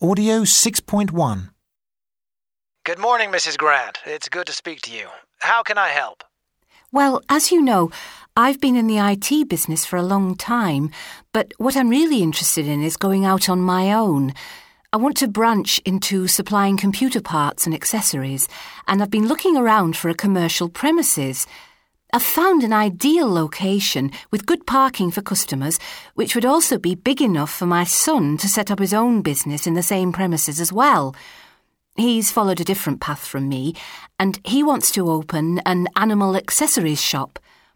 Audio 6.1. Good morning, Mrs. Grant. It's good to speak to you. How can I help? Well, as you know, I've been in the IT business for a long time, but what I'm really interested in is going out on my own. I want to branch into supplying computer parts and accessories, and I've been looking around for a commercial premises. I've found an ideal location with good parking for customers, which would also be big enough for my son to set up his own business in the same premises as well. He's followed a different path from me, and he wants to open an animal accessories shop.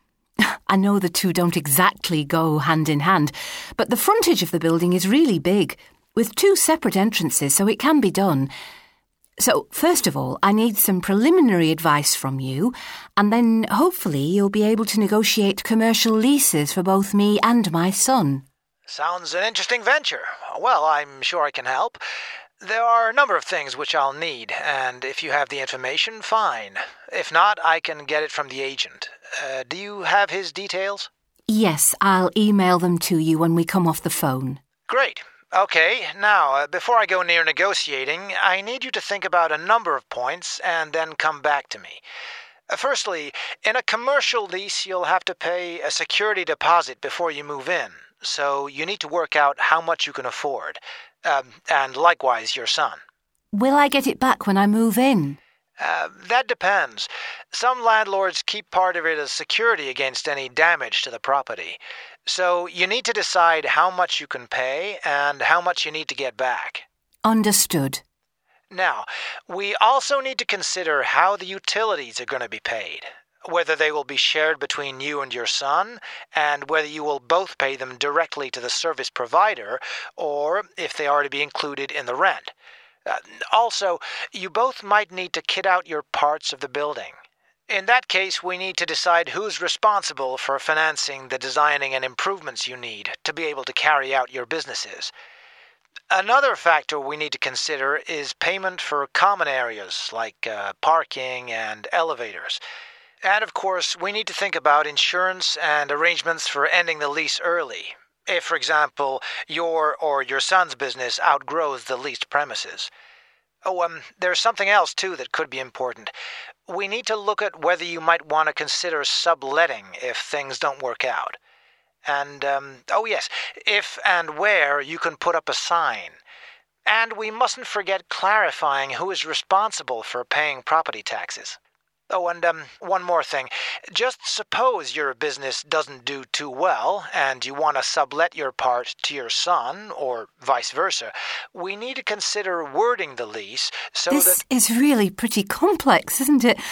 I know the two don't exactly go hand in hand, but the frontage of the building is really big, with two separate entrances, so it can be done. So, first of all, I need some preliminary advice from you, and then hopefully you'll be able to negotiate commercial leases for both me and my son. Sounds an interesting venture. Well, I'm sure I can help. There are a number of things which I'll need, and if you have the information, fine. If not, I can get it from the agent. Do you have his details? Yes, I'll email them to you when we come off the phone. Great. Okay, now, before I go near negotiating, I need you to think about a number of points and then come back to me. Firstly, in a commercial lease, you'll have to pay a security deposit before you move in, so you need to work out how much you can afford. And likewise, your son. Will I get it back when I move in? That depends. Some landlords keep part of it as security against any damage to the property. So you need to decide how much you can pay and how much you need to get back. Understood. Now, we also need to consider how the utilities are going to be paid, whether they will be shared between you and your son, and whether you will both pay them directly to the service provider, or if they are to be included in the rent. Also, you both might need to kit out your parts of the building. In that case, we need to decide who's responsible for financing the designing and improvements you need to be able to carry out your businesses. Another factor we need to consider is payment for common areas like parking and elevators. And of course, we need to think about insurance and arrangements for ending the lease early, if, for example, your or your son's business outgrows the leased premises. There's something else, too, that could be important. We need to look at whether you might want to consider subletting if things don't work out. And, if and where you can put up a sign. And we mustn't forget clarifying who is responsible for paying property taxes. One more thing. Just suppose your business doesn't do too well and you want to sublet your part to your son, or vice versa. We need to consider wording the lease so that... This is really pretty complex, isn't it?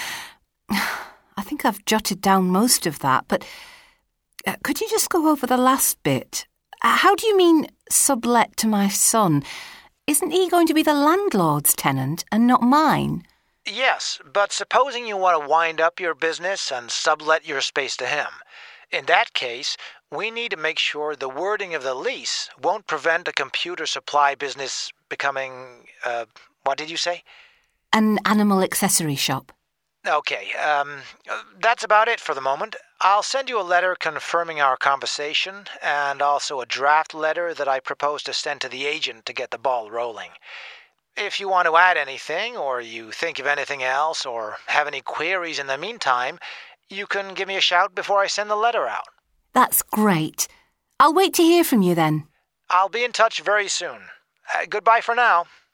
I think I've jotted down most of that, but could you just go over the last bit? How do you mean sublet to my son? Isn't he going to be the landlord's tenant and not mine? Yes, but supposing you want to wind up your business and sublet your space to him. In that case, we need to make sure the wording of the lease won't prevent a computer supply business becoming, what did you say? An animal accessory shop. Okay, that's about it for the moment. I'll send you a letter confirming our conversation, and also a draft letter that I propose to send to the agent to get the ball rolling. If you want to add anything, or you think of anything else, or have any queries in the meantime, you can give me a shout before I send the letter out. That's great. I'll wait to hear from you then. I'll be in touch very soon. Goodbye for now.